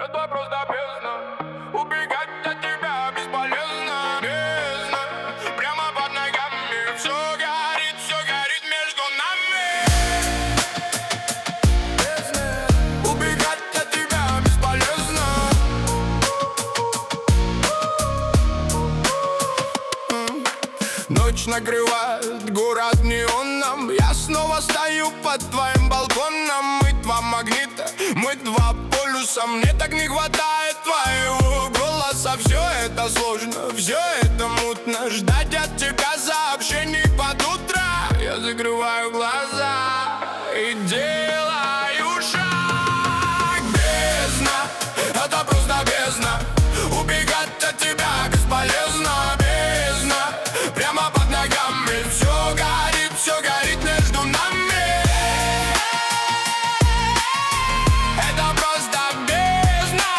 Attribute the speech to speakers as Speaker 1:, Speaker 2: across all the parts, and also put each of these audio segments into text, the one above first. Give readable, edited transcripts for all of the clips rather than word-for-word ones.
Speaker 1: Это просто бездна. Убегать от тебя бесполезно. Бездна. Прямо под ногами. Все горит между нами. Бездна. Убегать от тебя бесполезно. Ночь накрывает город неоном. Я снова стою под твоим балконом. Мы два магнита, мы два полюса. Мне так не хватает твоего голоса. Все это сложно, все это мутно. Ждать от тебя сообщений под утро. Я закрываю глаза и делаю шаг. Бездна, это просто бездна. Убегать от тебя бесполезно. Бездна, прямо под ногами. Все горит между нами. Это просто бездна.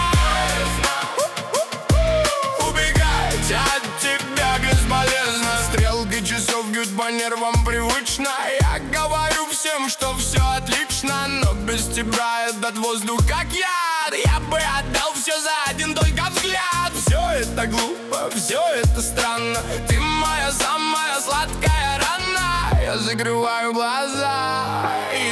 Speaker 1: Убегать от тебя бесполезно. Стрелки часов бьют по нервам привычно. Я говорю всем, что все отлично, но без тебя этот воздух как яд. Я бы отдал все за один только взгляд. Все это глупо, все это странно. Ты моя самая сладкая рана. Я закрываю глаза и